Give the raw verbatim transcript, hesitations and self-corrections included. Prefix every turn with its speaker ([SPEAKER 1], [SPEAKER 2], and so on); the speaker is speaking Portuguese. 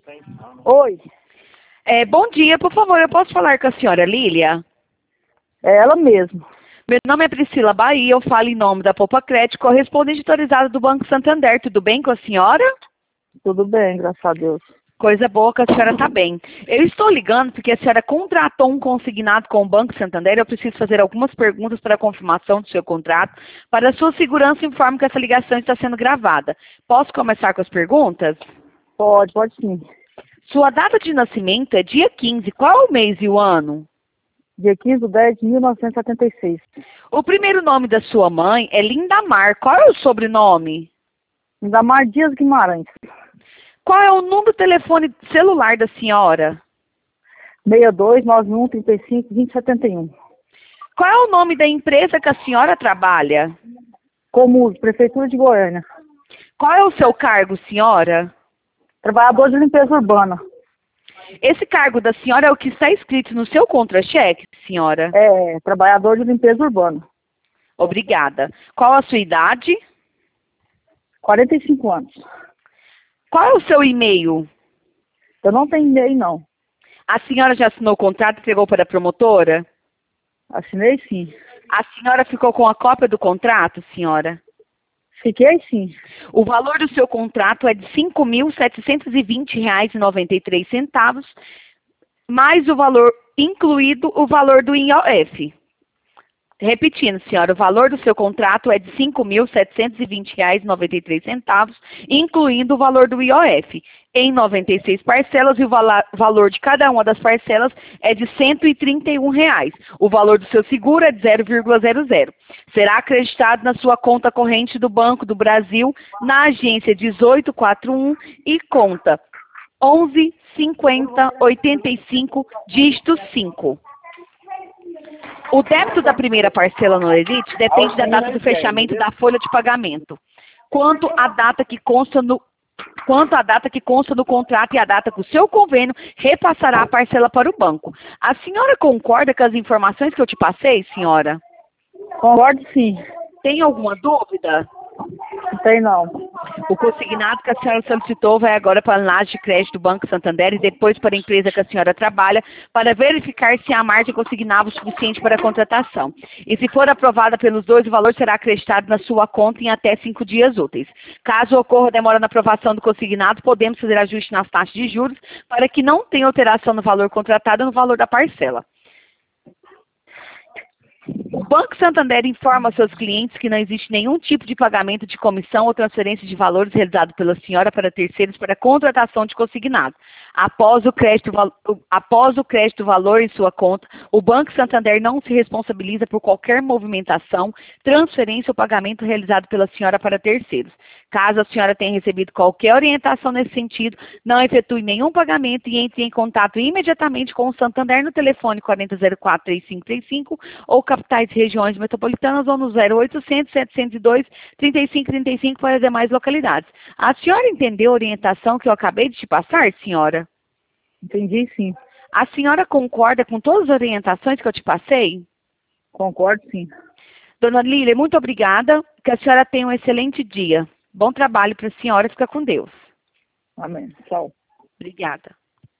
[SPEAKER 1] Oi,
[SPEAKER 2] É, bom dia, por favor, eu posso falar com a senhora Lília?
[SPEAKER 1] é ela mesmo.
[SPEAKER 2] Meu nome é Priscila Bahia, eu falo em nome da Poupa Crédito, correspondente autorizada do Banco Santander. Tudo bem com a senhora?
[SPEAKER 1] Tudo bem, graças a Deus.
[SPEAKER 2] Coisa boa que a senhora está bem. Eu estou ligando porque a senhora contratou um consignado com o Banco Santander. Eu preciso fazer algumas perguntas para a confirmação do seu contrato. Para a sua segurança, informo que essa ligação está sendo gravada. Posso começar com as perguntas?
[SPEAKER 1] Pode, pode sim.
[SPEAKER 2] Sua data de nascimento é dia quinze. Qual é o mês e o ano?
[SPEAKER 1] Dia quinze de dez de mil novecentos e setenta e seis.
[SPEAKER 2] O primeiro nome da sua mãe é Lindamar. Qual é o sobrenome?
[SPEAKER 1] Indamar Dias Guimarães.
[SPEAKER 2] Qual é o número do telefone celular da senhora?
[SPEAKER 1] seis dois nove um, três cinco, dois zero sete um.
[SPEAKER 2] Qual é o nome da empresa que a senhora trabalha?
[SPEAKER 1] Comus, Prefeitura de Goiânia.
[SPEAKER 2] Qual é o seu cargo, senhora?
[SPEAKER 1] Trabalhador de limpeza urbana.
[SPEAKER 2] Esse cargo da senhora é o que está escrito no seu contra-cheque, senhora?
[SPEAKER 1] É, trabalhador de limpeza urbana.
[SPEAKER 2] Obrigada. Qual a sua idade?
[SPEAKER 1] quarenta e cinco anos.
[SPEAKER 2] Qual é o seu e-mail?
[SPEAKER 1] Eu não tenho e-mail, não.
[SPEAKER 2] A senhora já assinou o contrato e entregou para a promotora?
[SPEAKER 1] Assinei sim.
[SPEAKER 2] A senhora ficou com a cópia do contrato, senhora?
[SPEAKER 1] Fiquei sim.
[SPEAKER 2] O valor do seu contrato é de cinco mil setecentos e vinte reais e noventa e três centavos, mais o valor, incluído o valor do I O F. Repetindo, senhora, o valor do seu contrato é de cinco mil setecentos e vinte reais e noventa e três centavos, incluindo o valor do I O F, em noventa e seis parcelas, e o vala valor de cada uma das parcelas é de cento e trinta e um reais. O valor do seu seguro é de zero vírgula zero zero. Será acreditado na sua conta corrente do Banco do Brasil, na agência dezoito quarenta e um e conta onze cinquenta oitenta e cinco, dígito cinco. O débito da primeira parcela no Elite depende da data do fechamento da folha de pagamento. Quanto à data que consta no Quanto à data que consta no contrato e a data que o seu convênio repassará a parcela para o banco. A senhora concorda com as informações que eu te passei, senhora?
[SPEAKER 1] Concordo sim.
[SPEAKER 2] Tem alguma dúvida?
[SPEAKER 1] Não tem não.
[SPEAKER 2] O consignado que a senhora solicitou vai agora para a análise de crédito do Banco Santander e depois para a empresa que a senhora trabalha para verificar se a margem consignável o suficiente para a contratação. E se for aprovada pelos dois, o valor será acreditado na sua conta em até cinco dias úteis. Caso ocorra demora na aprovação do consignado, podemos fazer ajuste nas taxas de juros para que não tenha alteração no valor contratado no valor da parcela. O Banco Santander informa aos seus clientes que não existe nenhum tipo de pagamento de comissão ou transferência de valores realizado pela senhora para terceiros para contratação de consignado. Após o crédito, após o crédito valor em sua conta, o Banco Santander não se responsabiliza por qualquer movimentação, transferência ou pagamento realizado pela senhora para terceiros. Caso a senhora tenha recebido qualquer orientação nesse sentido, não efetue nenhum pagamento e entre em contato imediatamente com o Santander no telefone quarenta zero quatro, três cinco três cinco ou capitais e regiões metropolitanas ou no zero oitocentos, setecentos e dois, trinta e cinco trinta e cinco para as demais localidades. A senhora entendeu a orientação que eu acabei de te passar, senhora?
[SPEAKER 1] Entendi sim.
[SPEAKER 2] A senhora concorda com todas as orientações que eu te passei?
[SPEAKER 1] Concordo sim.
[SPEAKER 2] Dona Lília, muito obrigada. Que a senhora tenha um excelente dia. Bom trabalho para a senhora. Fica com Deus.
[SPEAKER 1] Amém. Tchau.
[SPEAKER 2] Obrigada.